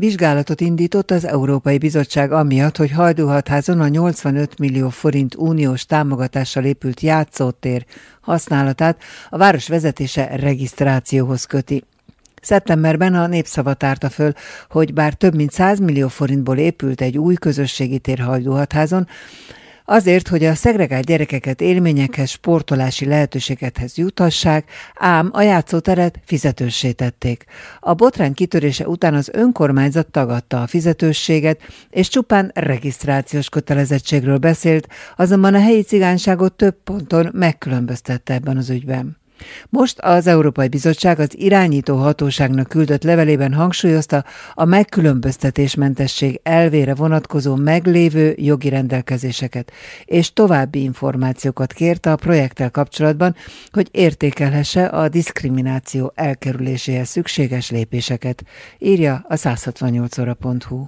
Vizsgálatot indított az Európai Bizottság amiatt, hogy Hajdúhatházon a 85 millió forint uniós támogatással épült játszótér használatát a város vezetése regisztrációhoz köti. Szeptemberben a Népszava tárta föl, hogy bár több mint 100 millió forintból épült egy új közösségi tér Hajdúhatházon, azért, hogy a szegregált gyerekeket élményekhez, sportolási lehetőségekhez juthassák, ám a játszóteret fizetőssé tették. A botrány kitörése után az önkormányzat tagadta a fizetősséget, és csupán regisztrációs kötelezettségről beszélt, azonban a helyi cigányságot több ponton megkülönböztette ebben az ügyben. Most az Európai Bizottság az irányító hatóságnak küldött levelében hangsúlyozta a megkülönböztetésmentesség elvére vonatkozó meglévő jogi rendelkezéseket, és további információkat kért a projekttel kapcsolatban, hogy értékelhesse a diszkrimináció elkerüléséhez szükséges lépéseket, írja a 168ora.hu.